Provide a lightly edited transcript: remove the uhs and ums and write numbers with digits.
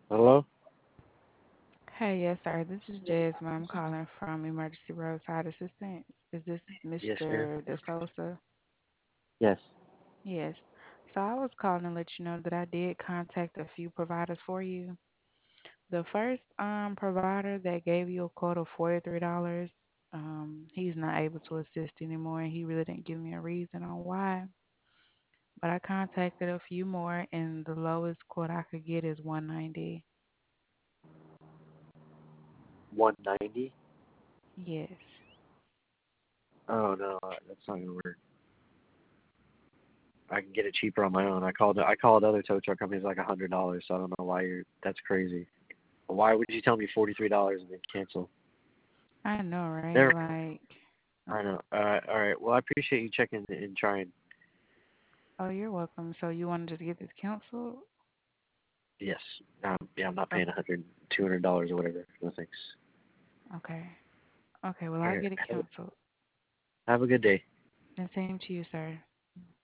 Hello? Hey, yes, sir. This is Jasmine. I'm calling from Emergency Roadside Assistance. Is this Yes, sir. Mr. De Sosa? Yes. Yes. So I was calling to let you know that I did contact a few providers for you. The first provider that gave you a quote of $43, he's not able to assist anymore, and he really didn't give me a reason on why. But I contacted a few more, and the lowest quote I could get is 190. 190? Yes. Oh, no, that's not gonna work. I can get it cheaper on my own. I called other tow truck companies like $100, so I don't know why that's crazy. Why would you tell me $43 and then cancel? I know, right? There, Like, I know. All right. Well, I appreciate you checking and trying. oh, you're welcome. So you wanted to get this canceled? Yes. Yeah, I'm not Oh, paying $200 or whatever. No thanks. okay. Okay, well, All I'll right. get it canceled. Have a good day. And same to you, sir.